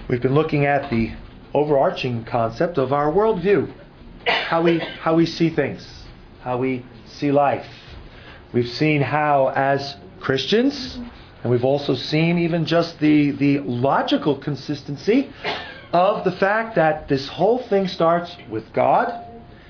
We've been looking at the overarching concept of our worldview, how we see things, how we see life. We've seen how, as Christians, and we've also seen even just the logical consistency of the fact that this whole thing starts with God.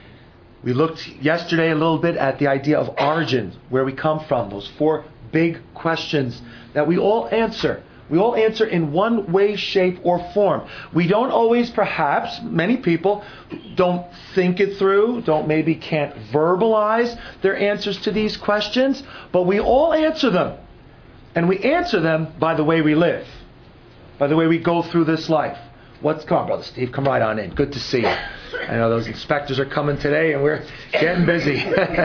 We looked yesterday a little bit at the idea of origin, where we come from, those four big questions that we all answer. We all answer in one way, shape, or form. We don't always, perhaps, many people don't think it through, can't verbalize their answers to these questions, but we all answer them. And we answer them by the way we live, by the way we go through this life. Come on, Brother Steve, come right on in. Good to see you. I know those inspectors are coming today and we're getting busy.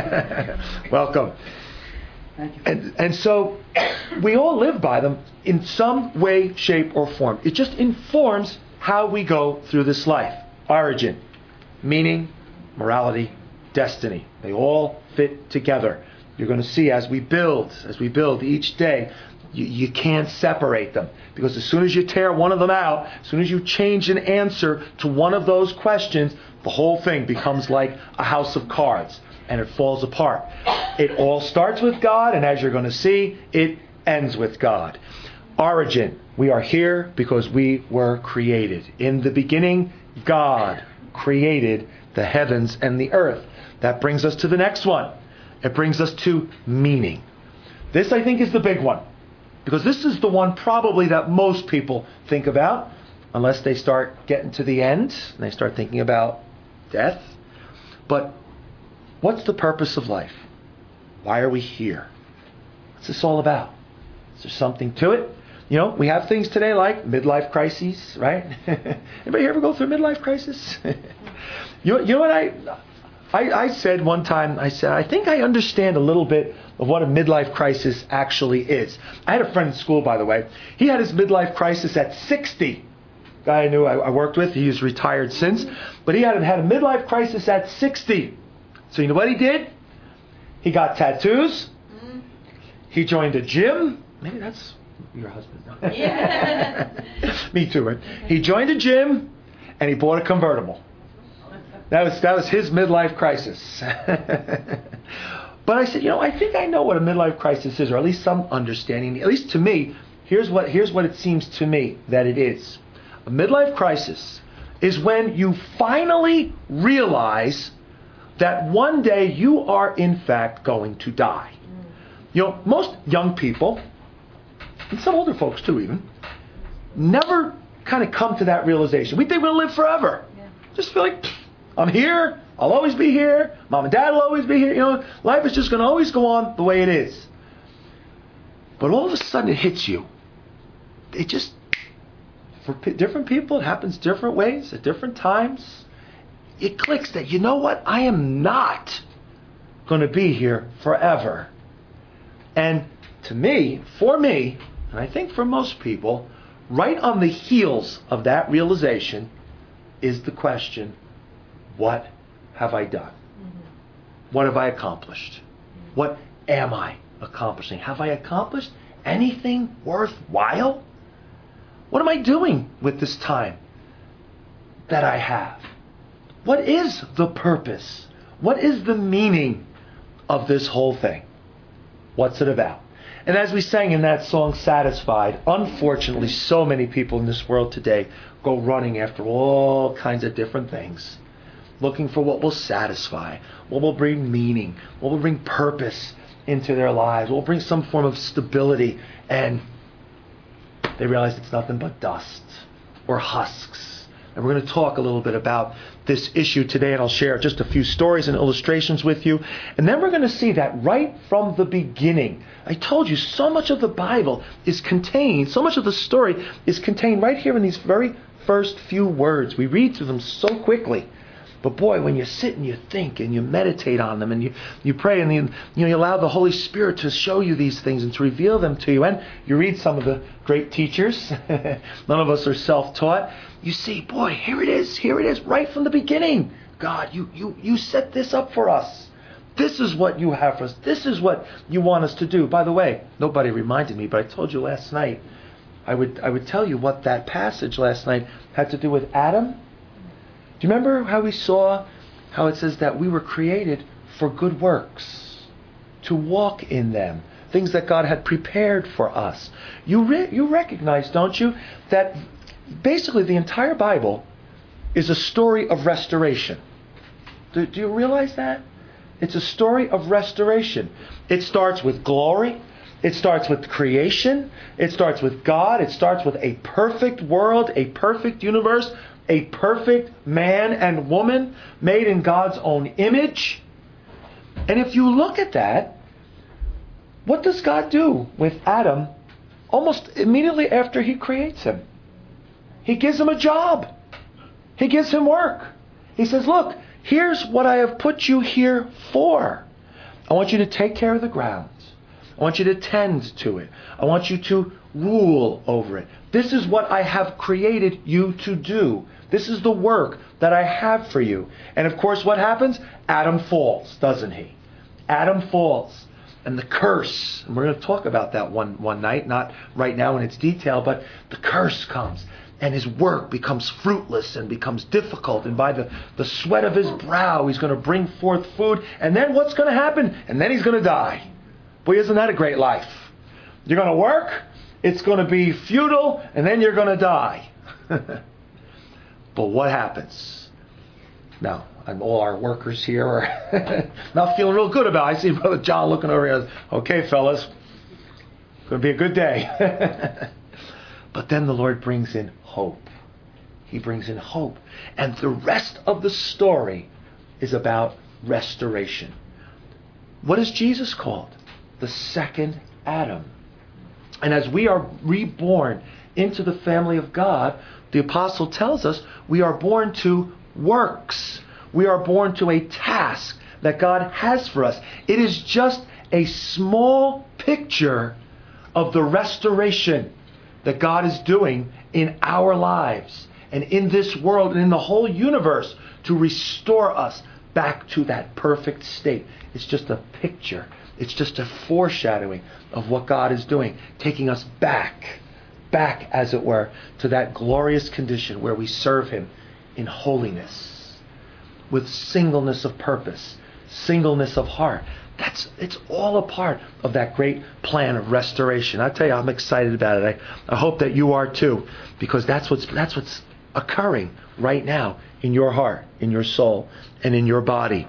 Welcome. Thank you. And so we all live by them in some way, shape, or form. It just informs how we go through this life. Origin, meaning, morality, destiny. They all fit together. You're going to see as we build each day, you can't separate them. Because as soon as you tear one of them out, as soon as you change an answer to one of those questions, the whole thing becomes like a house of cards. And it falls apart. It all starts with God, and as you're going to see, it ends with God. Origin. We are here because we were created. In the beginning, God created the heavens and the earth. That brings us to the next one. It brings us to meaning. This, I think, is the big one. Because this is the one probably that most people think about, unless they start getting to the end, and they start thinking about death. But what's the purpose of life? Why are we here? What's this all about? Is there something to it? You know, we have things today like midlife crises, right? Anybody ever go through a midlife crisis? you know what I said one time? I said, I think I understand a little bit of what a midlife crisis actually is. I had a friend in school, by the way. He had his midlife crisis at 60. Guy I knew I worked with. He's retired since. But he had a midlife crisis at 60. So you know what he did? He got tattoos. He joined a gym. Maybe that's your husband. Yeah. Me too, right? He joined a gym and he bought a convertible. That was his midlife crisis. But I said, I think I know what a midlife crisis is, or at least some understanding. At least to me, here's what it seems to me that it is. A midlife crisis is when you finally realize that one day you are in fact going to die. Most young people, and some older folks too even, never kind of come to that realization. We think we'll live forever. Yeah. Just feel like, I'm here, I'll always be here, Mom and Dad will always be here. Life is just going to always go on the way it is. But all of a sudden it hits you. It just, for different people, it happens different ways at different times. It clicks that, you know what? I am not going to be here forever. And for me, and I think for most people, right on the heels of that realization is the question, what have I done? What have I accomplished? What am I accomplishing? Have I accomplished anything worthwhile? What am I doing with this time that I have? What is the purpose? What is the meaning of this whole thing? What's it about? And as we sang in that song, Satisfied, unfortunately, so many people in this world today go running after all kinds of different things, looking for what will satisfy, what will bring meaning, what will bring purpose into their lives, what will bring some form of stability, and they realize it's nothing but dust or husks. And we're going to talk a little bit about this issue today, and I'll share just a few stories and illustrations with you. And then we're going to see that right from the beginning. I told you so much of the Bible is contained, so much of the story is contained right here in these very first few words. We read through them so quickly. But boy, when you sit and you think and you meditate on them and you pray and you allow the Holy Spirit to show you these things and to reveal them to you, and you read some of the great teachers, none of us are self-taught, you see, boy, here it is, right from the beginning. God, you set this up for us. This is what you have for us. This is what you want us to do. By the way, nobody reminded me, but I told you last night, I would tell you what that passage last night had to do with Adam. Do you remember how we saw how it says that we were created for good works, to walk in them, things that God had prepared for us? You recognize, don't you, that basically the entire Bible is a story of restoration. Do you realize that? It's a story of restoration. It starts with glory. It starts with creation. It starts with God. It starts with a perfect world, a perfect universe, a perfect man and woman made in God's own image. And if you look at that, what does God do with Adam almost immediately after he creates him? He gives him a job. He gives him work. He says, look, here's what I have put you here for. I want you to take care of the grounds. I want you to tend to it. I want you to rule over it. This is what I have created you to do. This is the work that I have for you. And of course, what happens? Adam falls, doesn't he? Adam falls. And the curse, and we're going to talk about that one night, not right now in its detail, but the curse comes. And his work becomes fruitless and becomes difficult. And by the sweat of his brow, he's going to bring forth food. And then what's going to happen? And then he's going to die. Boy, isn't that a great life? You're going to work, it's going to be futile, and then you're going to die. But what happens? Now, all our workers here are not feeling real good about it. I see Brother John looking over here. Okay, fellas, it's going to be a good day. But then the Lord brings in hope. He brings in hope. And the rest of the story is about restoration. What is Jesus called? The second Adam. And as we are reborn into the family of God, the apostle tells us we are born to works. We are born to a task that God has for us. It is just a small picture of the restoration that God is doing in our lives and in this world and in the whole universe to restore us back to that perfect state. It's just a picture. It's just a foreshadowing of what God is doing, taking us back, as it were, to that glorious condition where we serve Him in holiness, with singleness of purpose, singleness of heart. It's all a part of that great plan of restoration. I tell you, I'm excited about it. I hope that you are too, because that's what's occurring right now in your heart, in your soul, and in your body.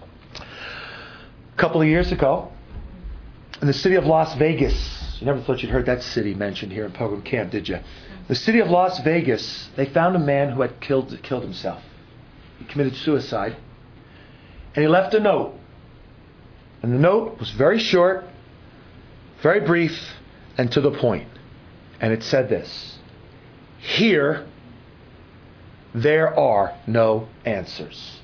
A couple of years ago, in the city of Las Vegas, you never thought you'd heard that city mentioned here in Pilgrim Camp, did you? The city of Las Vegas, they found a man who had killed himself. He committed suicide, and he left a note. And the note was very short, very brief, and to the point. And it said this: here, there are no answers.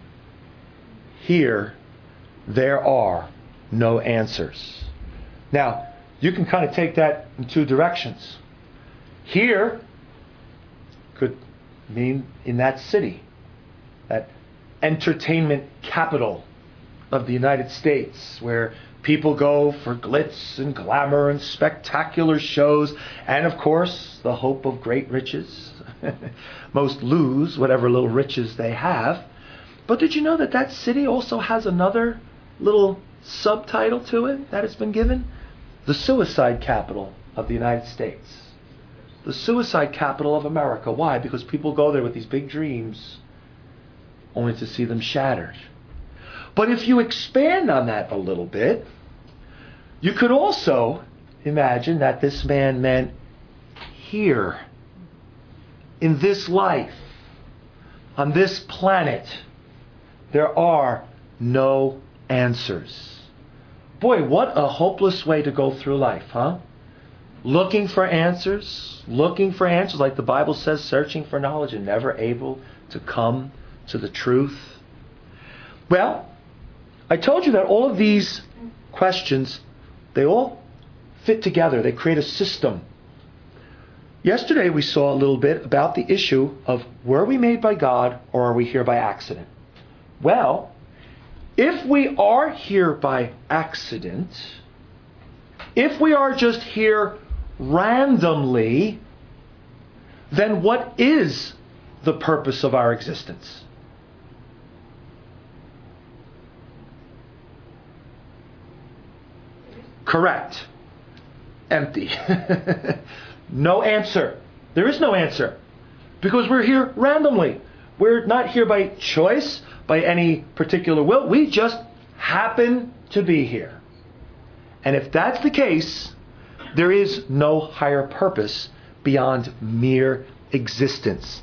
Here, there are no answers. Now, you can kind of take that in two directions. Here could mean in that city, that entertainment capital of the United States, where people go for glitz and glamour and spectacular shows, and of course, the hope of great riches. Most lose whatever little riches they have. But did you know that that city also has another little subtitle to it that has been given? The suicide capital of the United States. The suicide capital of America. Why? Because people go there with these big dreams only to see them shattered. But if you expand on that a little bit, you could also imagine that this man meant here, in this life, on this planet, there are no answers. Boy, what a hopeless way to go through life, huh? Looking for answers like the Bible says, searching for knowledge and never able to come to the truth. Well, I told you that all of these questions, they all fit together. They create a system. Yesterday we saw a little bit about the issue of, were we made by God or are we here by accident? Well, if we are here by accident, if we are just here randomly, then what is the purpose of our existence? Correct. Empty. No answer. There is no answer. Because we're here randomly. We're not here by choice, by any particular will. We just happen to be here. And if that's the case, there is no higher purpose beyond mere existence.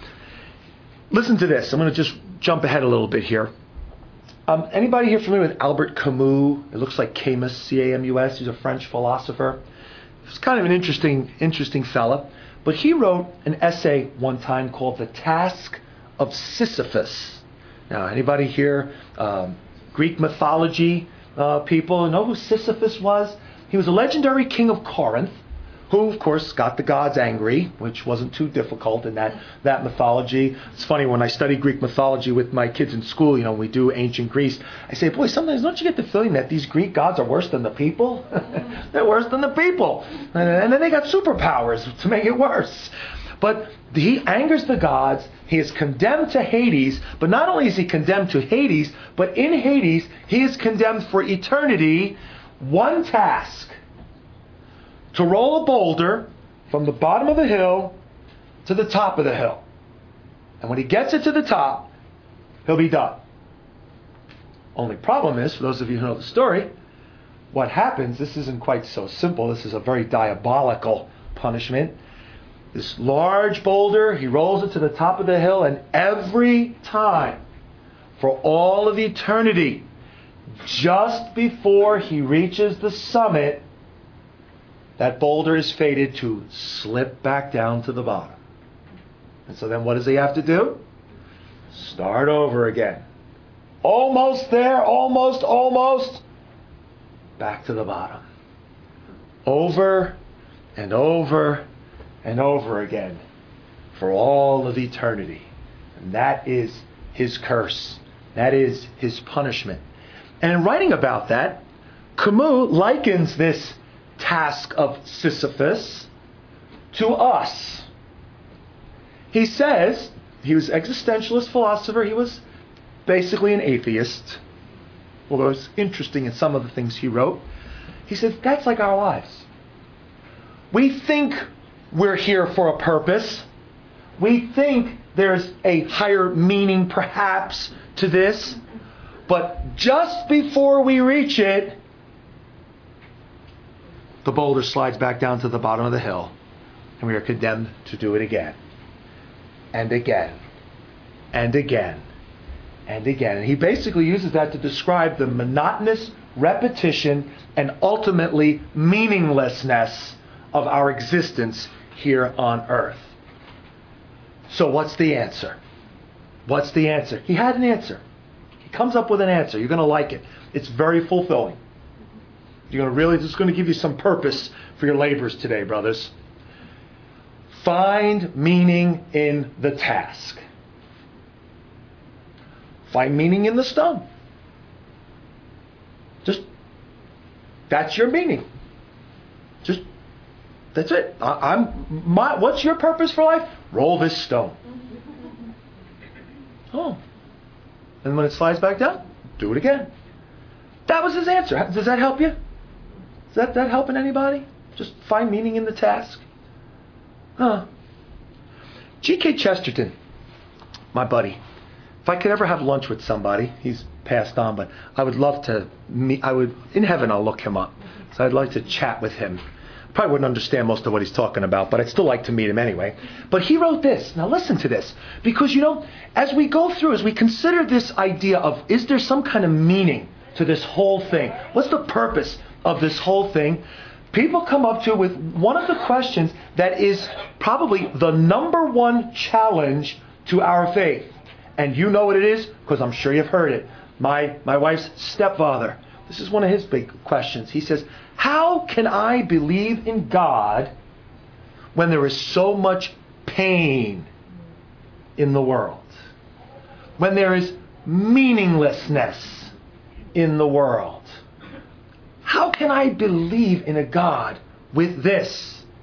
Listen to this. I'm going to just jump ahead a little bit here. Anybody here familiar with Albert Camus? It looks like Camus, C-A-M-U-S. He's a French philosopher. He's kind of an interesting fella. But he wrote an essay one time called The Task of Sisyphus. Now, anybody here, Greek mythology people, know who Sisyphus was? He was a legendary king of Corinth, who, of course, got the gods angry, which wasn't too difficult in that mythology. It's funny, when I study Greek mythology with my kids in school, we do ancient Greece, I say, boy, sometimes don't you get the feeling that these Greek gods are worse than the people? They're worse than the people. And then they got superpowers to make it worse. But he angers the gods. He is condemned to Hades. But not only is he condemned to Hades, but in Hades, he is condemned for eternity. One task: to roll a boulder from the bottom of the hill to the top of the hill. And when he gets it to the top, he'll be done. Only problem is, for those of you who know the story, what happens, this isn't quite so simple. This is a very diabolical punishment. This large boulder, he rolls it to the top of the hill, and every time, for all of eternity, just before he reaches the summit, that boulder is fated to slip back down to the bottom. And so then what does he have to do? Start over again. Almost there, almost. Back to the bottom. Over and over and over again for all of eternity. And that is his curse. That is his punishment. And in writing about that, Camus likens this task of Sisyphus to us. He says, he was an existentialist philosopher. He was basically an atheist, although it's interesting in some of the things he wrote. He says, that's like our lives. We think we're here for a purpose. We think there's a higher meaning perhaps to this. But just before we reach it, the boulder slides back down to the bottom of the hill, and we are condemned to do it again, and again, and again, and again. And he basically uses that to describe the monotonous repetition and ultimately meaninglessness of our existence here on earth. So what's the answer? What's the answer? He had an answer. He comes up with an answer. You're going to like it. It's very fulfilling. This is going to give you some purpose for your labors today, brothers. Find meaning in the task. Find meaning in the stone. That's your meaning. That's it. What's your purpose for life? Roll this stone. Oh. And when it slides back down, do it again. That was his answer. Does that help you? Is that helping anybody? Just find meaning in the task? G.K. Chesterton, my buddy. If I could ever have lunch with somebody, he's passed on, but I would love to meet. In heaven, I'll look him up. So I'd like to chat with him. Probably wouldn't understand most of what he's talking about, but I'd still like to meet him anyway. But he wrote this. Now listen to this. Because, as we go through, as we consider this idea of, is there some kind of meaning to this whole thing? What's the purpose of this whole thing? People come up to with one of the questions that is probably the number one challenge to our faith. And you know what it is, because I'm sure you've heard it. My wife's stepfather, this is one of his big questions. He says, how can I believe in God when there is so much pain in the world? When there is meaninglessness in the world? How can I believe in a God with this?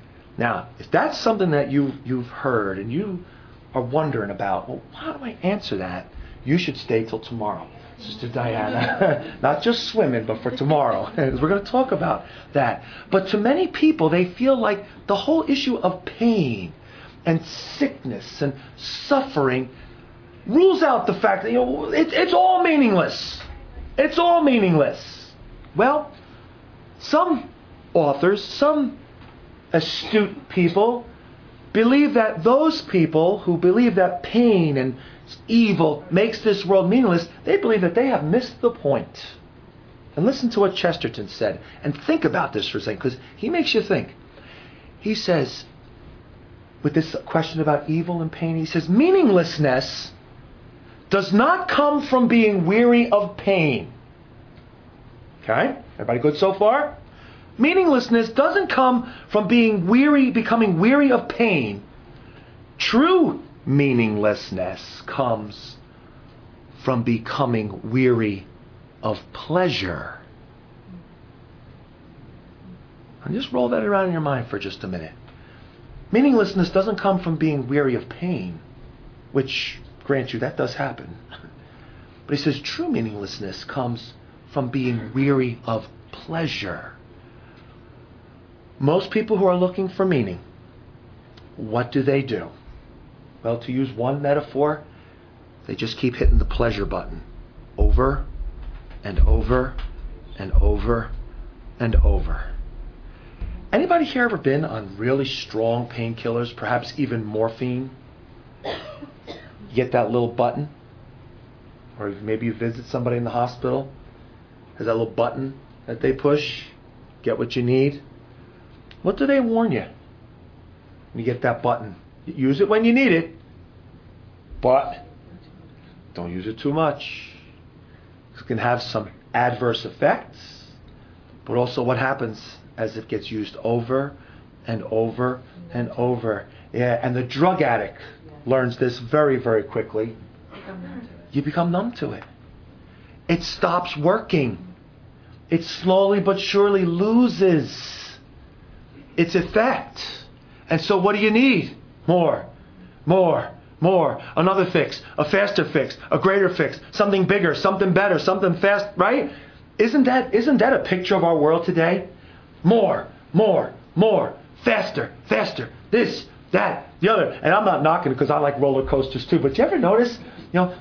Now, if that's something that you've heard and you are wondering about, well, how do I answer that? You should stay till tomorrow, Sister Diana. Not just swimming, but for tomorrow. We're going to talk about that. But to many people, they feel like the whole issue of pain and sickness and suffering rules out the fact that it's all meaningless. It's all meaningless. Well, some authors, some astute people believe that those people who believe that pain and evil makes this world meaningless, they believe that they have missed the point. And listen to what Chesterton said. And think about this for a second, because he makes you think. He says, with this question about evil and pain, he says, meaninglessness does not come from being weary of pain. Okay? Everybody good so far? Meaninglessness doesn't come from becoming weary of pain. True meaninglessness comes from becoming weary of pleasure. And just roll that around in your mind for just a minute. Meaninglessness doesn't come from being weary of pain, which, grant you, that does happen. But he says true meaninglessness comes from being weary of pleasure. Most people who are looking for meaning, what do? Well, to use one metaphor, they just keep hitting the pleasure button over and over and over and over. Anybody here ever been on really strong painkillers, perhaps even morphine? You get that little button, or maybe you visit somebody in the hospital, has that little button that they push, get what you need. What do they warn you when you get that button? Use it when you need it, but don't use it too much. It can have some adverse effects, but also what happens as it gets used over and over and over. Yeah, and the drug addict learns this very, very quickly. You become numb to it. It stops working. It slowly but surely loses its effect. And so what do you need? More. Another fix, a faster fix, a greater fix, something bigger, something better, something fast, right? Isn't that a picture of our world today? More, faster, this, that, the other. And I'm not knocking it because I like roller coasters too, but you ever notice, now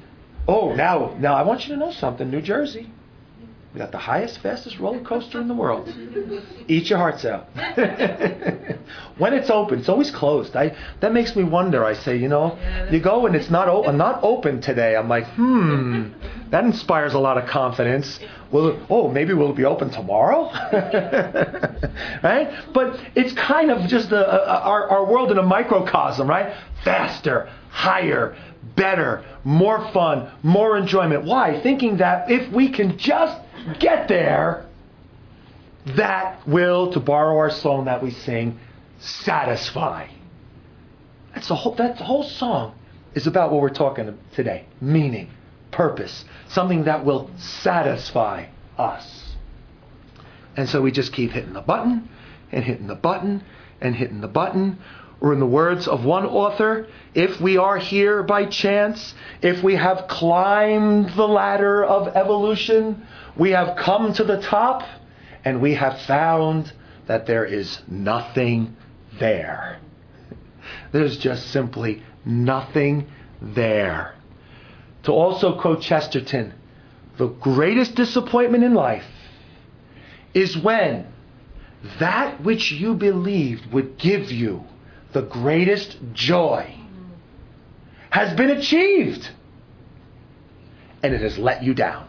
I want you to know something, New Jersey. We got the highest, fastest roller coaster in the world. Eat your hearts out. When it's open, it's always closed. That makes me wonder. I say, you go and it's not open today. I'm like, that inspires a lot of confidence. Maybe will it be open tomorrow? Right? But it's kind of just our world in a microcosm, right? Faster, higher, better, more fun, more enjoyment. Why? Thinking that if we can just get there, that will, to borrow our song that we sing, satisfy. That whole song is about what we're talking today. Meaning, purpose, something that will satisfy us. And so we just keep hitting the button and hitting the button and hitting the button. Or in the words of one author, if we are here by chance, if we have climbed the ladder of evolution, we have come to the top, and we have found that there is nothing there. There's just simply nothing there. To also quote Chesterton, the greatest disappointment in life is when that which you believed would give you the greatest joy has been achieved, and it has let you down.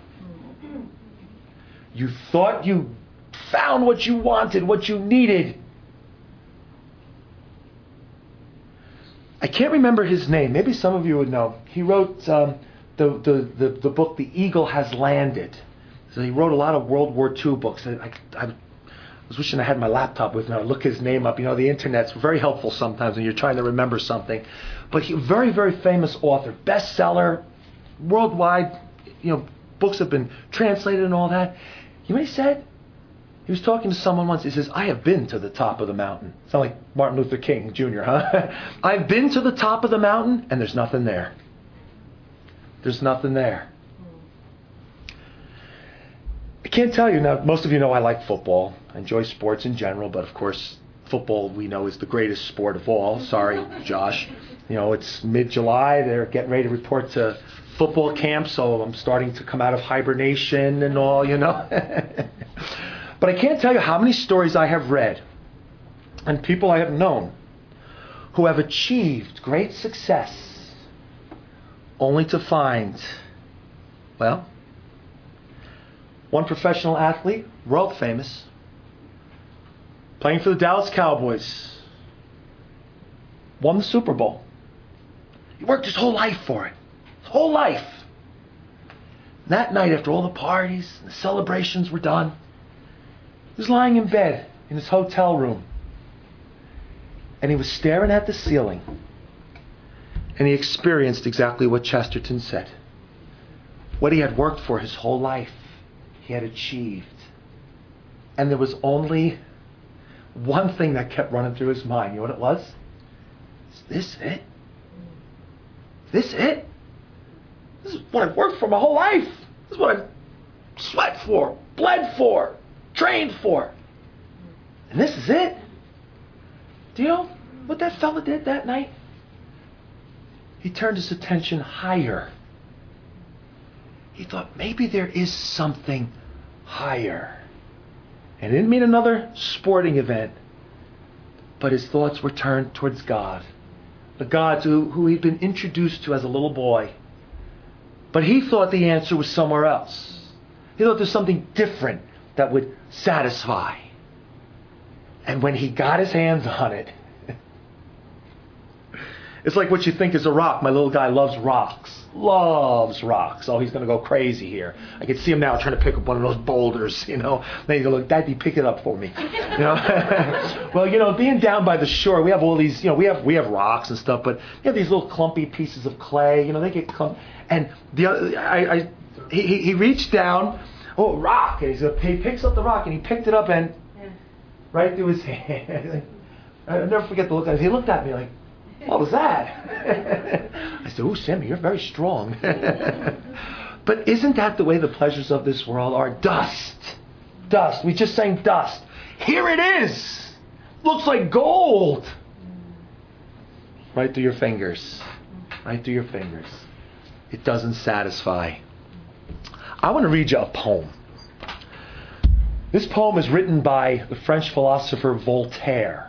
You thought you found what you wanted, what you needed. I can't remember his name. Maybe some of you would know. He wrote the book, The Eagle Has Landed. So he wrote a lot of World War II books. I was wishing I had my laptop with me. I'd look his name up. The internet's very helpful sometimes when you're trying to remember something. But he, very, very famous author, bestseller, worldwide. Books have been translated and all that. You know what he said? He was talking to someone once. He says, I have been to the top of the mountain. Sound like Martin Luther King Jr., huh? I've been to the top of the mountain, and there's nothing there. There's nothing there. I can't tell you now. Most of you know I like football. I enjoy sports in general, but of course, football we know is the greatest sport of all. Sorry, Josh. It's mid-July. They're getting ready to report to football camp, so I'm starting to come out of hibernation and all, But I can't tell you how many stories I have read and people I have known who have achieved great success only to find, one professional athlete, world famous, playing for the Dallas Cowboys, won the Super Bowl. He worked his whole life for it. His whole life. And that night, after all the parties and the celebrations were done, he was lying in bed in his hotel room. And he was staring at the ceiling. And he experienced exactly what Chesterton said. What he had worked for his whole life, he had achieved. And there was only one thing that kept running through his mind. You know what it was? Is this it? This it? This is what I've worked for my whole life. This is what I've sweat for, bled for, trained for. And this is it? Do you know what that fella did that night? He turned his attention higher. He thought maybe there is something higher. And it didn't mean another sporting event, but his thoughts were turned towards God. The God who he'd been introduced to as a little boy. But he thought the answer was somewhere else. He thought there's something different that would satisfy. And when he got his hands on it, it's like what you think is a rock. My little guy loves rocks. Loves rocks. Oh, he's going to go crazy here. I can see him now trying to pick up one of those boulders, Then you go, look, Daddy, pick it up for me. Well, being down by the shore, we have all these, we have rocks and stuff, but we have these little clumpy pieces of clay. They get clumpy. And the other, he reached down, rock. And he picks up the rock, and he picked it up and right through his hand. I'll never forget the look at him. He looked at me like, what was that? I said, Sammy, you're very strong. But isn't that the way the pleasures of this world are? Dust. Dust. We just sang dust. Here it is. Looks like gold. Right through your fingers. Right through your fingers. It doesn't satisfy. I want to read you a poem. This poem is written by the French philosopher Voltaire.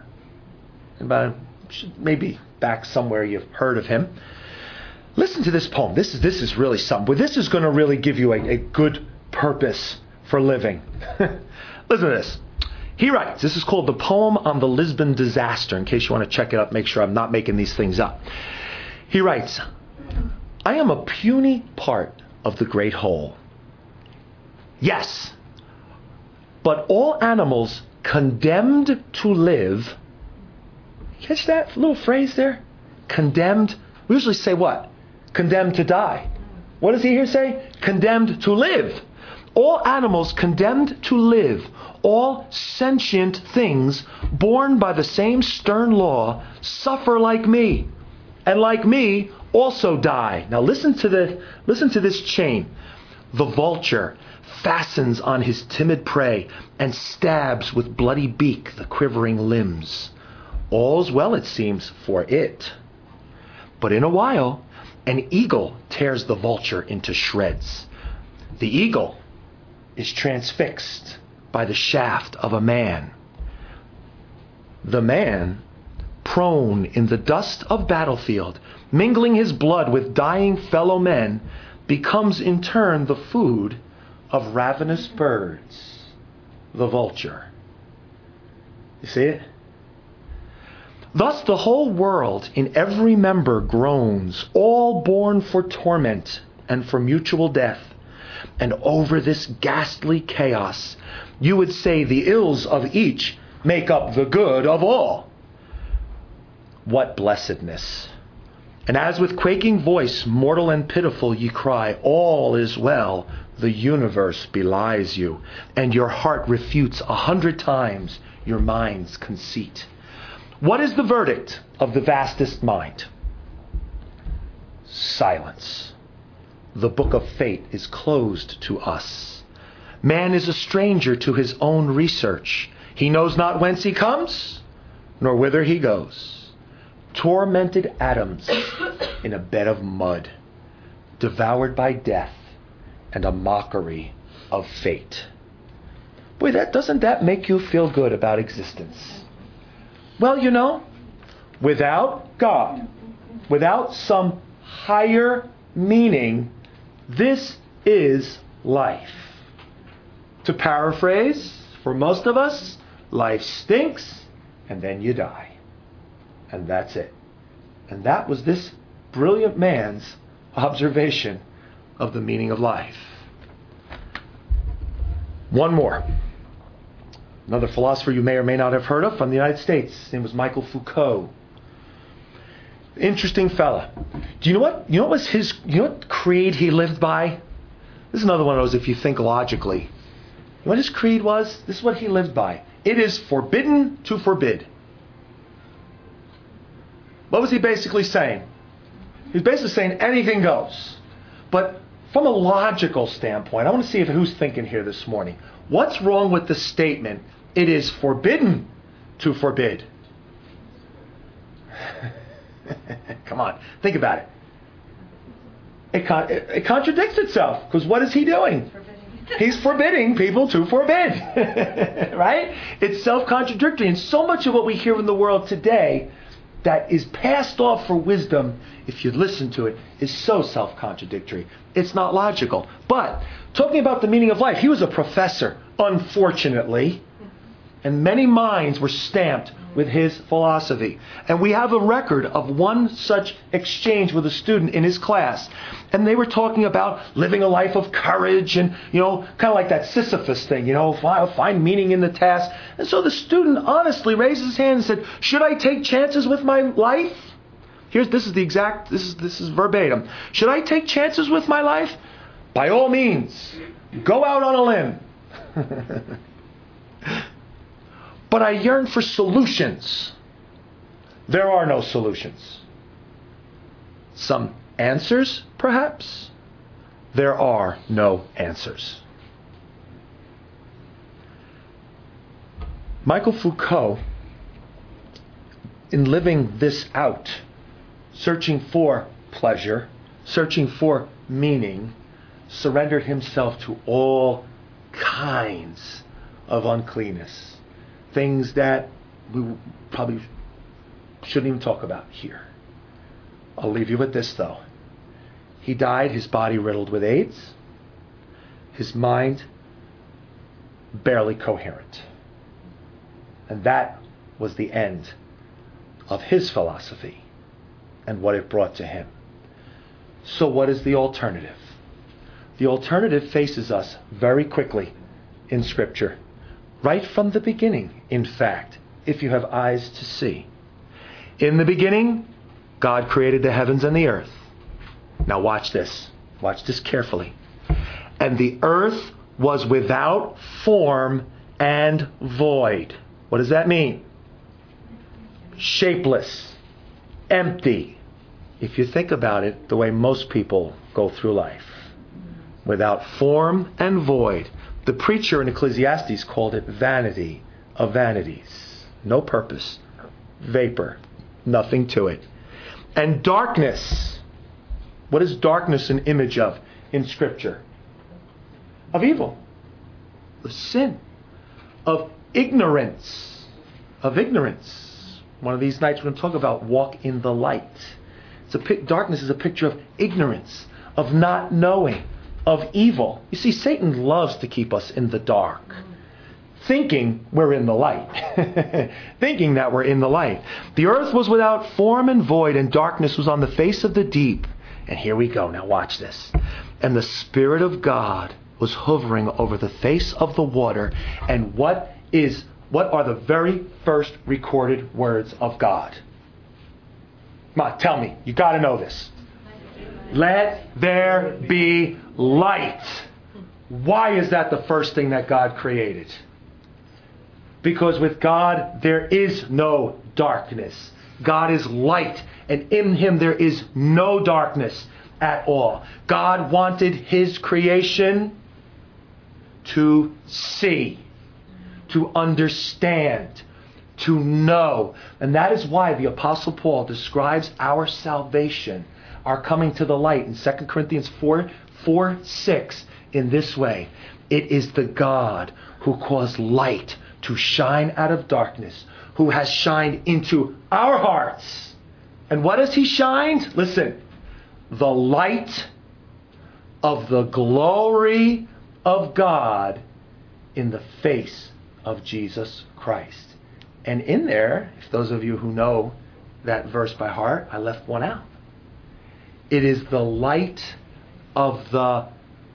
Maybe back somewhere you've heard of him. Listen to this poem. This is really something. But this is going to really give you a good purpose for living. Listen to this. He writes, this is called The Poem on the Lisbon Disaster, in case you want to check it up, make sure I'm not making these things up. He writes, I am a puny part of the great whole. Yes, but all animals condemned to live. Catch that little phrase there? Condemned. We usually say what? Condemned to die. What does he here say? Condemned to live. All animals condemned to live, all sentient things born by the same stern law, suffer like me, and like me also die. Now listen to this chain. The vulture fastens on his timid prey and stabs with bloody beak the quivering limbs. All's well, it seems, for it. But in a while, an eagle tears the vulture into shreds. The eagle is transfixed by the shaft of a man. The man, prone in the dust of battlefield, mingling his blood with dying fellow men, becomes in turn the food of ravenous birds, the vulture. You see it? Thus the whole world in every member groans, all born for torment and for mutual death. And over this ghastly chaos, you would say the ills of each make up the good of all. What blessedness! And as with quaking voice, mortal and pitiful, ye cry, all is well, the universe belies you, and your heart refutes 100 times your mind's conceit. What is the verdict of the vastest mind? Silence. The book of fate is closed to us. Man is a stranger to his own research. He knows not whence he comes, nor whither he goes. Tormented atoms in a bed of mud, devoured by death and a mockery of fate. Boy, doesn't that make you feel good about existence? Well, you know, without God, without some higher meaning, this is life. To paraphrase, for most of us, life stinks and then you die. And that's it. And that was this brilliant man's observation of the meaning of life. One more. Another philosopher you may or may not have heard of from the United States. His name was Michael Foucault. Interesting fella. Do you know what? You know what creed he lived by? This is another one of those if you think logically. You know what his creed was? This is what he lived by. It is forbidden to forbid. What was he basically saying? He was basically saying anything goes. But from a logical standpoint, I want to see who's thinking here this morning. What's wrong with the statement, it is forbidden to forbid? Come on, think about it. It contradicts itself, because what is he doing? He's forbidding people to forbid. Right? It's self-contradictory. And so much of what we hear in the world today that is passed off for wisdom, if you listen to it, is so self-contradictory. It's not logical. But talking about the meaning of life, he was a professor, unfortunately, and many minds were stamped with his philosophy. And we have a record of one such exchange with a student in his class. And they were talking about living a life of courage and, kind of like that Sisyphus thing, find meaning in the task. And so the student honestly raised his hand and said, should I take chances with my life? This is verbatim. Should I take chances with my life? By all means, go out on a limb. But I yearn for solutions. There are no solutions. Some answers, perhaps? There are no answers. Michael Foucault, in living this out, searching for pleasure, searching for meaning, surrendered himself to all kinds of uncleanness. Things that we probably shouldn't even talk about here. I'll leave you with this, though. He died, his body riddled with AIDS, his mind barely coherent. And that was the end of his philosophy and what it brought to him. So what is the alternative? The alternative faces us very quickly in Scripture. Right from the beginning, in fact, if you have eyes to see. In the beginning, God created the heavens and the earth. Now watch this. Watch this carefully. And the earth was without form and void. What does that mean? Shapeless. Empty. If you think about it, the way most people go through life. Without form and void. The preacher in Ecclesiastes called it vanity of vanities. No purpose. Vapor. Nothing to it. And darkness. What is darkness an image of in Scripture? Of evil. Of sin. Of ignorance. Of ignorance. One of these nights we're going to talk about walk in the light. Darkness is a picture of ignorance. Of not knowing. Of evil. You see, Satan loves to keep us in the dark. Thinking we're in the light. Thinking that we're in the light. The earth was without form and void, and darkness was on the face of the deep. And here we go. Now watch this. And the Spirit of God was hovering over the face of the water. And what are the very first recorded words of God? Come on, tell me. You got to know this. Let there be light. Why is that the first thing that God created? Because with God, there is no darkness. God is light, and in Him there is no darkness at all. God wanted His creation to see, to understand, to know. And that is why the Apostle Paul describes our salvation, our coming to the light in 2 Corinthians 4:6 in this way. It is the God who caused light to shine out of darkness, who has shined into our hearts. And what has He shined? Listen, the light of the glory of God in the face of Jesus Christ. And in there, if those of you who know that verse by heart, I left one out. It is the light of the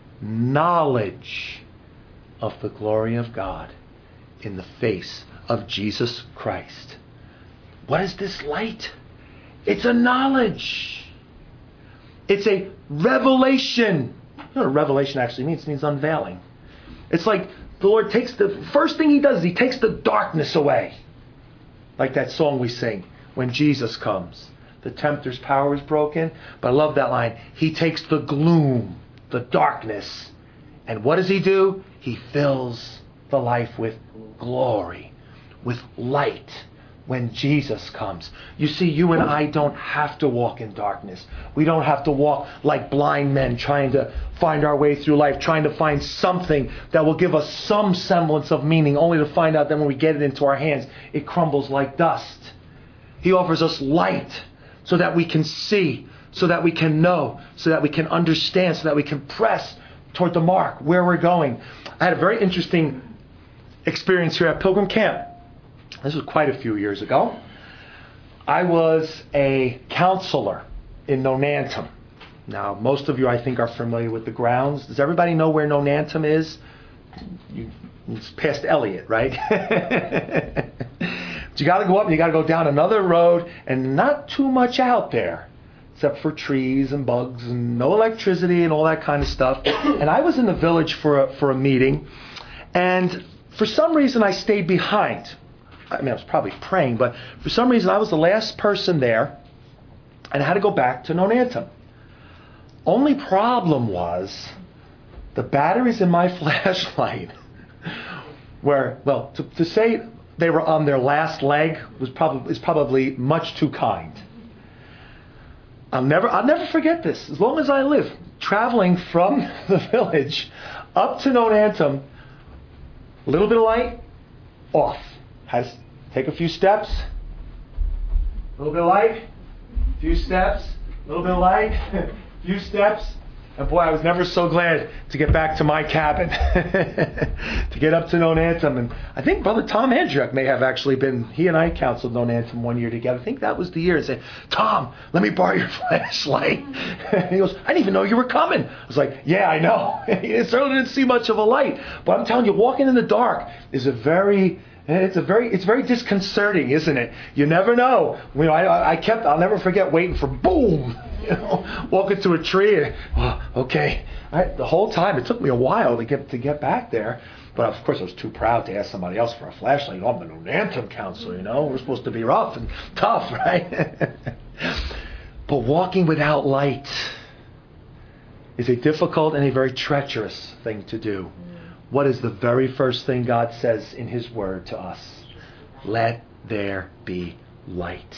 knowledge of the glory of God in the face of Jesus Christ. What is this light? It's a knowledge. It's a revelation. You know what revelation actually means? It means unveiling. It's like the Lord takes the first thing He does is He takes the darkness away. Like that song we sing, when Jesus comes. The tempter's power is broken. But I love that line. He takes the gloom, the darkness. And what does He do? He fills the life with glory, with light when Jesus comes. You see, you and I don't have to walk in darkness. We don't have to walk like blind men trying to find our way through life, trying to find something that will give us some semblance of meaning, only to find out that when we get it into our hands, it crumbles like dust. He offers us light so that we can see, so that we can know, so that we can understand, so that we can press toward the mark, where we're going. I had a very interesting experience here at Pilgrim Camp. This was quite a few years ago. I was a counselor in Nonantum. Now, most of you, I think, are familiar with the grounds. Does everybody know where Nonantum is? It's past Elliott, right? But you got to go up and you got to go down another road, and not too much out there, except for trees and bugs and no electricity and all that kind of stuff. And I was in the village for a meeting, and for some reason I stayed behind. I mean, I was probably praying, but for some reason I was the last person there, and I had to go back to Nonantum. Only problem was the batteries in my flashlight were, well, to say they were on their last leg is probably much too kind. I'll never forget this as long as I live. Traveling from the village up to Nonantum, a little bit of light, off. Take a few steps, a little bit of light, a few steps, a little bit of light, a few steps. And boy, I was never so glad to get back to my cabin, to get up to Nonantum. And I think Brother Tom Andriuk may have actually been, he and I counseled Nonantum one year together. I think that was the year. I said, Tom, let me borrow your flashlight. And he goes, I didn't even know you were coming. I was like, yeah, I know. He certainly didn't see much of a light. But I'm telling you, walking in the dark is it's very disconcerting, isn't it? You never know. You know, I'll never forget waiting for boom. You know, walking to a tree. And, okay. The whole time it took me a while to get back there, but of course I was too proud to ask somebody else for a flashlight. You know, I'm an Nonantum counselor. You know, we're supposed to be rough and tough, right? But walking without light is a difficult and a very treacherous thing to do. What is the very first thing God says in His Word to us? Let there be light.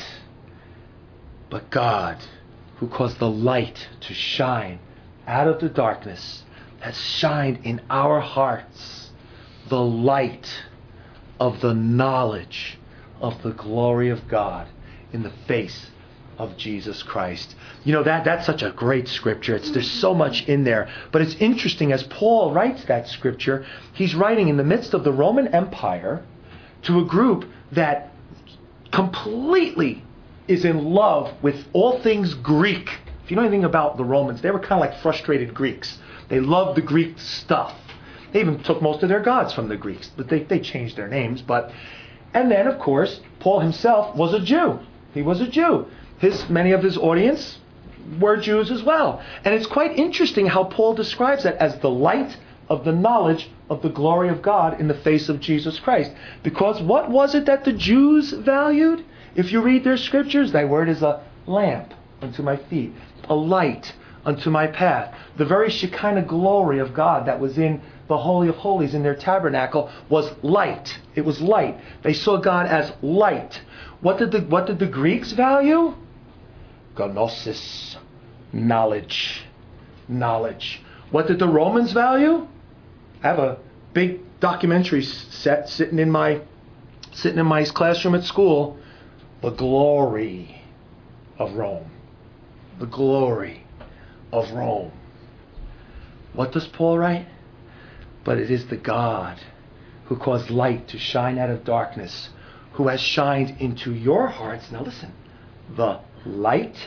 But God, who caused the light to shine out of the darkness, has shined in our hearts the light of the knowledge of the glory of God in the face of Jesus Christ. You know, that's such a great scripture. There's so much in there. But it's interesting, as Paul writes that scripture, he's writing in the midst of the Roman Empire to a group that completely is in love with all things Greek. If you know anything about the Romans, they were kind of like frustrated Greeks. They loved the Greek stuff. They even took most of their gods from the Greeks, but they changed their names. And then, of course, Paul himself was a Jew. He was a Jew. many of his audience were Jews as well. And it's quite interesting how Paul describes that as the light of the knowledge of the glory of God in the face of Jesus Christ. Because what was it that the Jews valued? If you read their scriptures, thy word is a lamp unto my feet, a light unto my path. The very Shekinah glory of God that was in the Holy of Holies in their tabernacle was light. It was light. They saw God as light. What did the Greeks value? Gnosis, knowledge. What did the Romans value? I have a big documentary set sitting in my classroom at school. The glory of Rome. The glory of Rome. What does Paul write? But it is the God who caused light to shine out of darkness, who has shined into your hearts. Now listen, the light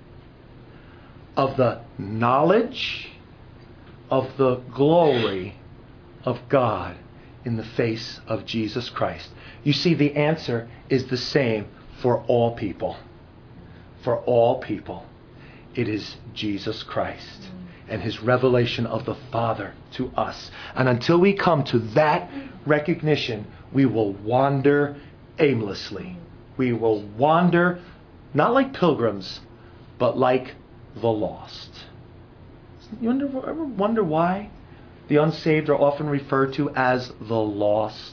of the knowledge of the glory of God in the face of Jesus Christ. You see, the answer is the same for all people. For all people. It is Jesus Christ and his revelation of the Father to us. And until we come to that recognition, we will wander aimlessly. We will wander not like pilgrims, but like the lost. You ever wonder why the unsaved are often referred to as the lost?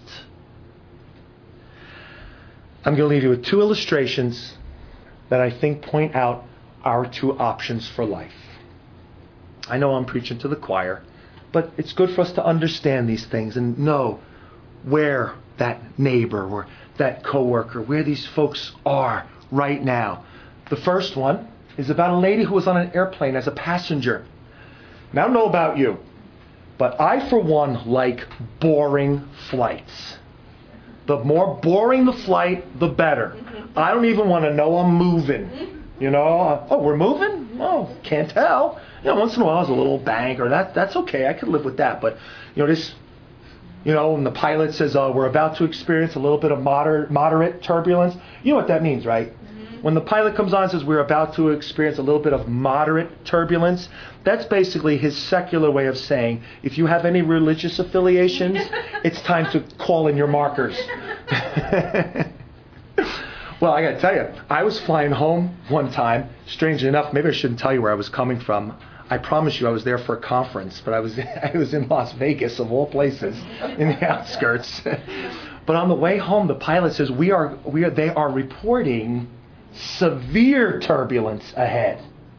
I'm going to leave you with two illustrations that I think point out our two options for life. I know I'm preaching to the choir, but it's good for us to understand these things and know where that neighbor or that coworker, where these folks are right now. The first one is about a lady who was on an airplane as a passenger. Now, I don't know about you, but I, for one, like boring flights. The more boring the flight, the better. I don't even want to know I'm moving. You know, oh, we're moving? Oh, can't tell. You know, once in a while there's a little bang, or that's okay. I could live with that. But, you know, when the pilot says, oh, we're about to experience a little bit of moderate turbulence, you know what that means, right? When the pilot comes on and says we're about to experience a little bit of moderate turbulence, that's basically his secular way of saying, if you have any religious affiliations, it's time to call in your markers. Well, I got to tell you, I was flying home one time. Strangely enough, maybe I shouldn't tell you where I was coming from. I promise you I was there for a conference, but I was in Las Vegas, of all places, in the outskirts. But on the way home, the pilot says they are reporting severe turbulence ahead.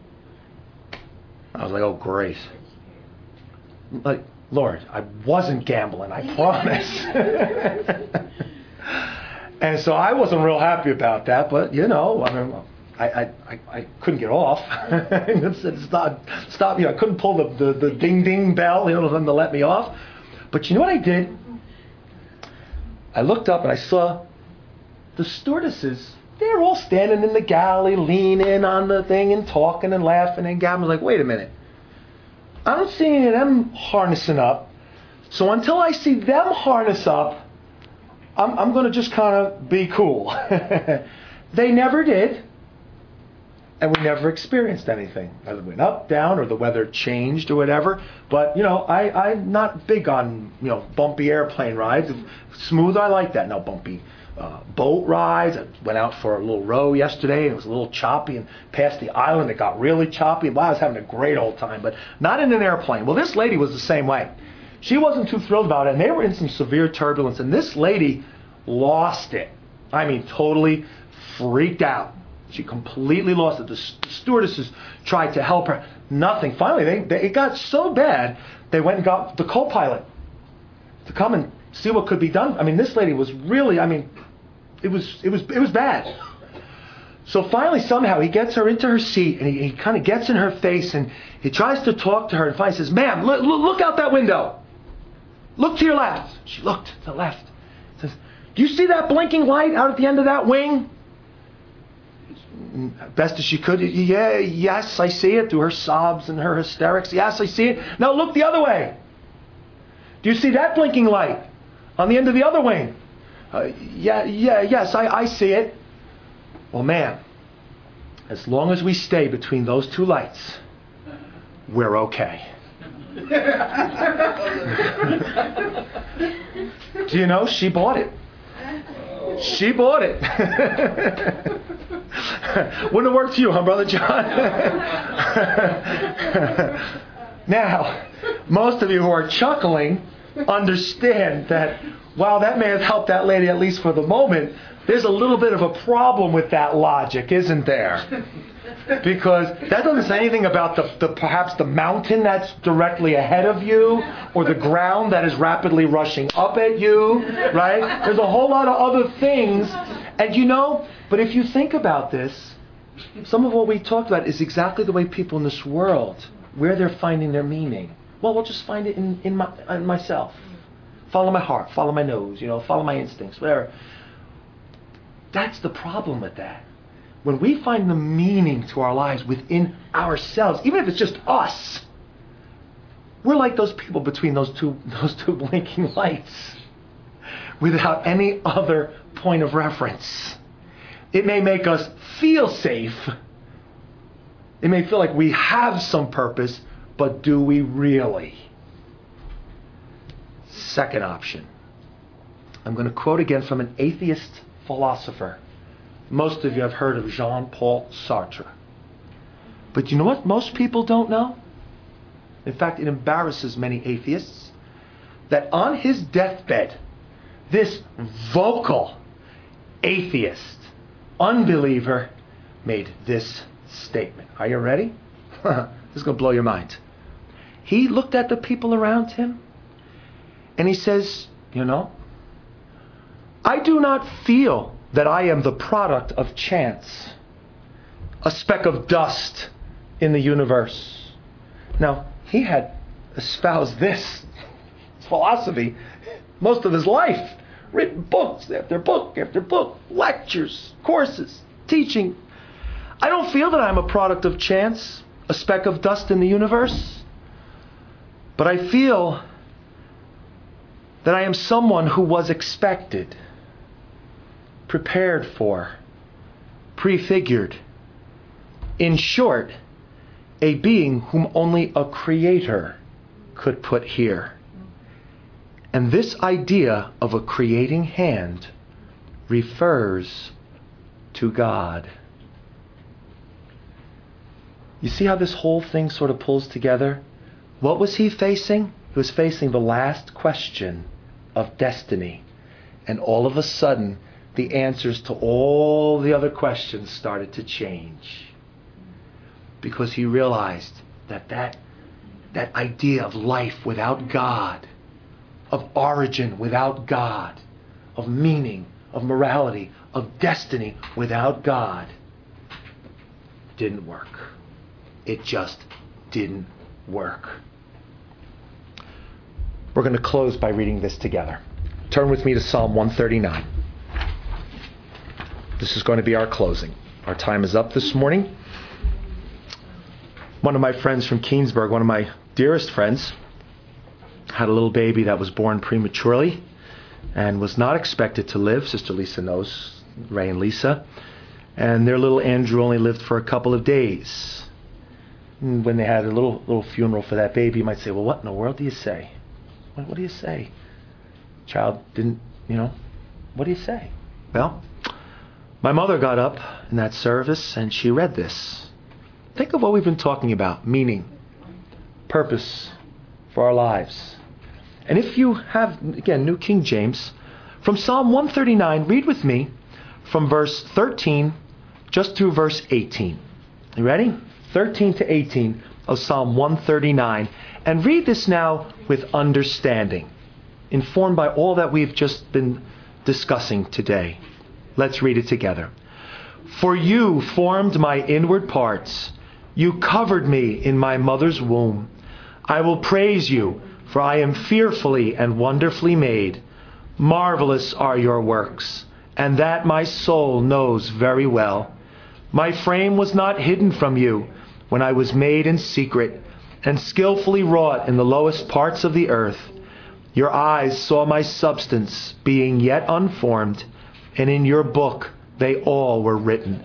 I was like, oh, great. Like, Lord, I wasn't gambling, I promise. And so I wasn't real happy about that, but, you know, I mean, I couldn't get off. Stop, you know, I couldn't pull the ding-ding bell, you know, for them to let me off. But you know what I did? I looked up and I saw the stewardesses. They're all standing in the galley, leaning on the thing and talking and laughing and gabbing. I was like, wait a minute. I don't see any of them harnessing up. So until I see them harness up, I'm going to just kind of be cool. They never did. And we never experienced anything. Either went up, down, or the weather changed or whatever. But, you know, I'm not big on, you know, bumpy airplane rides. Smooth, I like that. Now, bumpy boat rides. I went out for a little row yesterday, and it was a little choppy, and past the island it got really choppy. Wow, I was having a great old time, but not in an airplane. Well, this lady was the same way. She wasn't too thrilled about it, and they were in some severe turbulence, and this lady lost it. I mean, totally freaked out. She completely lost it. The stewardesses tried to help her. Nothing. Finally, it got so bad, they went and got the co-pilot to come and see what could be done. I mean, this lady was really, I mean, it was bad. So finally, somehow, he gets her into her seat, and he kind of gets in her face, and he tries to talk to her, and finally says, ma'am, look out that window. Look to your left. She looked to the left. Says, do you see that blinking light out at the end of that wing? Best as she could, yes, I see it, through her sobs and her hysterics. Yes, I see it. Now look the other way. Do you see that blinking light on the end of the other wing? Yes, I see it. Well, ma'am, As long as we stay between those two lights, we're okay. Do you know, she bought it. She bought it. Wouldn't have worked for you, huh, Brother John? Now, most of you who are chuckling understand that while that may have helped that lady at least for the moment, there's a little bit of a problem with that logic, isn't there? Because that doesn't say anything about the perhaps the mountain that's directly ahead of you, or the ground that is rapidly rushing up at you, right? There's a whole lot of other things. And you know, but if you think about this, some of what we talked about is exactly the way people in this world, where they're finding their meaning. Well, we'll just find it in myself. Follow my heart, follow my nose, follow my instincts, whatever. That's the problem with that. When we find the meaning to our lives within ourselves, even if it's just us, we're like those people between those two blinking lights without any other point of reference. It may make us feel safe. It may feel like we have some purpose, but do we really? Second option. I'm going to quote again from an atheist philosopher. Most of you have heard of Jean-Paul Sartre. But you know what most people don't know? In fact, it embarrasses many atheists that on his deathbed, this vocal atheist, unbeliever, made this statement. Are you ready? This is going to blow your mind. He looked at the people around him and he says, I do not feel that I am the product of chance, a speck of dust in the universe. Now, he had espoused this philosophy most of his life, written books after book after book, lectures, courses, teaching. I don't feel that I'm a product of chance, a speck of dust in the universe, but I feel that I am someone who was expected, prepared for, prefigured. In short, a being whom only a creator could put here. And this idea of a creating hand refers to God. You see how this whole thing sort of pulls together? What was he facing? He was facing the last question of destiny. And all of a sudden, the answers to all the other questions started to change. Because he realized that idea of life without God, of origin without God, of meaning, of morality, of destiny without God, didn't work. It just didn't work. We're going to close by reading this together. Turn with me to Psalm 139. This is going to be our closing. Our time is up this morning. One of my friends from Keensburg, one of my dearest friends, had a little baby that was born prematurely and was not expected to live. Sister Lisa knows, Ray and Lisa. And their little Andrew only lived for a couple of days. And when they had a little funeral for that baby, you might say, well, what in the world do you say? What do you say? Child didn't, what do you say? Well, my mother got up in that service and she read this. Think of what we've been talking about, meaning, purpose for our lives. And if you have, again, New King James, from Psalm 139, read with me from verse 13 just through verse 18. You ready? 13 to 18 of Psalm 139. And read this now with understanding, informed by all that we've just been discussing today. Let's read it together. For you formed my inward parts. You covered me in my mother's womb. I will praise you, for I am fearfully and wonderfully made. Marvelous are your works, and that my soul knows very well. My frame was not hidden from you when I was made in secret and skillfully wrought in the lowest parts of the earth. Your eyes saw my substance being yet unformed, and in your book they all were written,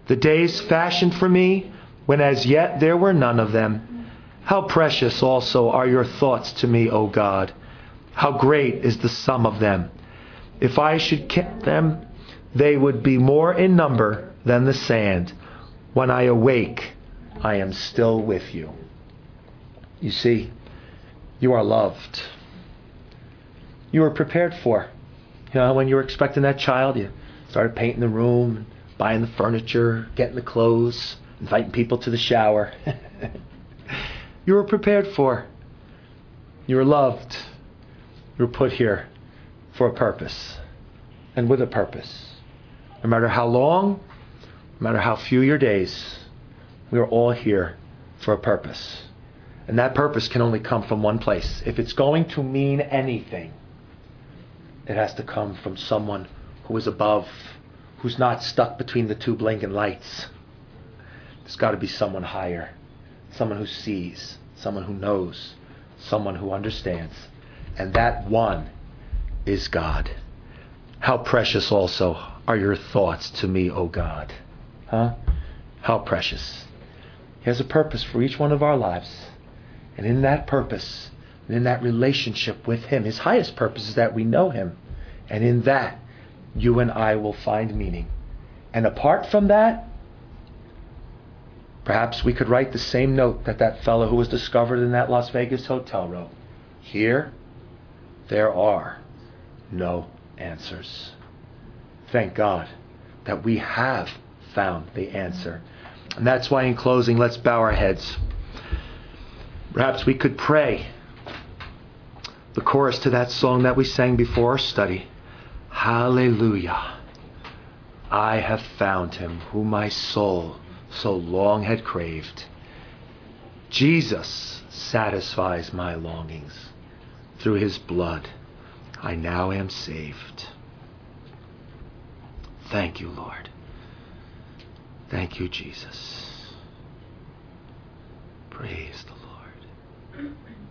The days fashioned for me, when as yet there were none of them. How precious also are your thoughts to me, O God. How great is the sum of them. If I should count them, they would be more in number than the sand. When I awake, I am still with you. You see, you are loved. You were prepared for. You know, when you were expecting that child, you started painting the room, buying the furniture, getting the clothes, inviting people to the shower. You were prepared for. You were loved. You were put here for a purpose, and with a purpose. No matter how long, no matter how few your days, we are all here for a purpose. And that purpose can only come from one place. If it's going to mean anything, it has to come from someone who is above, who's not stuck between the two blinking lights. There's got to be someone higher, someone who sees, someone who knows, someone who understands. And that one is God. How precious also are your thoughts to me, O God. Huh? How precious. He has a purpose for each one of our lives. And in that purpose, and in that relationship with Him, His highest purpose is that we know Him. And in that, you and I will find meaning. And apart from that, perhaps we could write the same note that that fellow who was discovered in that Las Vegas hotel wrote. Here, there are no answers. Thank God that we have found the answer. And that's why in closing, let's bow our heads. Perhaps we could pray the chorus to that song that we sang before our study. Hallelujah. I have found Him whom my soul so long had craved. Jesus satisfies my longings. Through His blood, I now am saved. Thank you, Lord. Thank you, Jesus. Praise the Lord.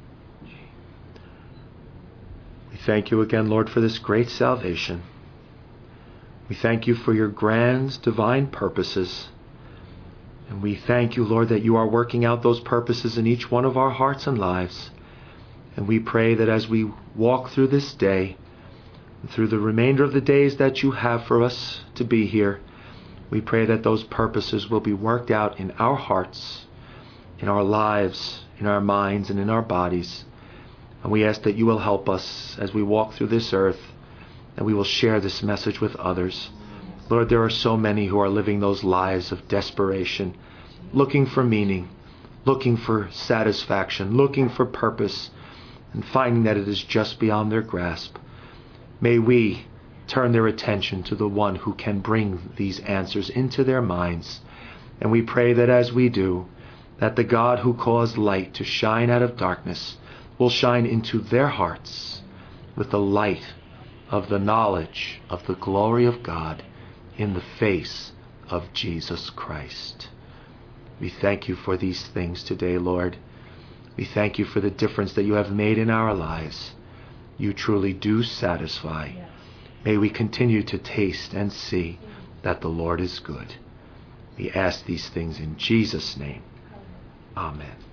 We thank you again, Lord, for this great salvation. We thank you for your grand divine purposes. And we thank you, Lord, that you are working out those purposes in each one of our hearts and lives. And we pray that as we walk through this day, and through the remainder of the days that you have for us to be here, we pray that those purposes will be worked out in our hearts, in our lives, in our minds, and in our bodies. And we ask that you will help us as we walk through this earth, and we will share this message with others. Lord, there are so many who are living those lives of desperation, looking for meaning, looking for satisfaction, looking for purpose, and finding that it is just beyond their grasp. May we turn their attention to the one who can bring these answers into their minds. And we pray that as we do, that the God who caused light to shine out of darkness will shine into their hearts with the light of the knowledge of the glory of God in the face of Jesus Christ. We thank you for these things today, Lord. We thank you for the difference that you have made in our lives. You truly do satisfy. Yes. May we continue to taste and see that the Lord is good. We ask these things in Jesus' name. Amen.